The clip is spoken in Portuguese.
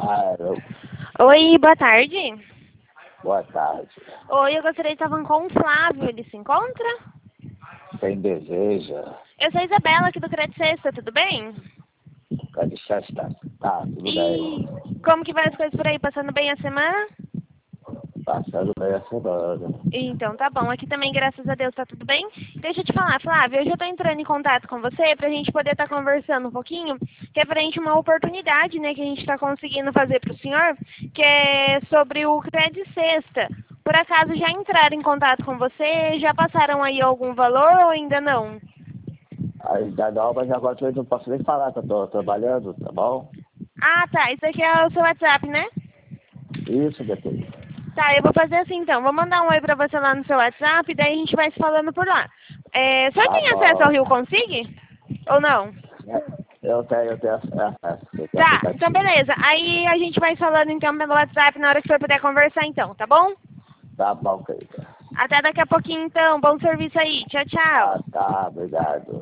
Alô, Oi, boa tarde. boa tarde. Oi, eu gostaria de estar falando com o Flávio. Ele se encontra? Quem deseja, Eu sou a Isabela, aqui do Crédito Sexta, tudo bem? pode estar. Tá, tudo E bem. como que vai as coisas por aí? Passando bem a semana? Passando bem a semana. Então, tá bom. Aqui também, graças a Deus, tá tudo bem. Deixa eu te falar, Flávio, eu já tô entrando em contato com você pra gente poder estar conversando um pouquinho, que é frente uma oportunidade, né, que a gente tá conseguindo fazer pro senhor, que é sobre o Crédito Sexta. Por acaso já entraram em contato com você? Já passaram aí algum valor ou ainda não? Ainda não, mas agora eu não posso nem falar que eu tô trabalhando, tá bom? Ah, tá. Isso aqui é o seu WhatsApp, né? Isso, depois. Tá, eu vou fazer assim então. Vou mandar um oi pra você lá no seu WhatsApp e daí a gente vai se falando por lá. O senhor Tá tem acesso ao bom. Rio Consigue? Ou não? Eu tenho acesso, eu tenho Tá, então aplicativo. beleza. Aí a gente vai falando então pelo WhatsApp na hora que o senhor puder conversar então, tá bom? Tá bom, querida. Até daqui a pouquinho então. Bom serviço aí. Tchau, tchau. Tá, obrigado.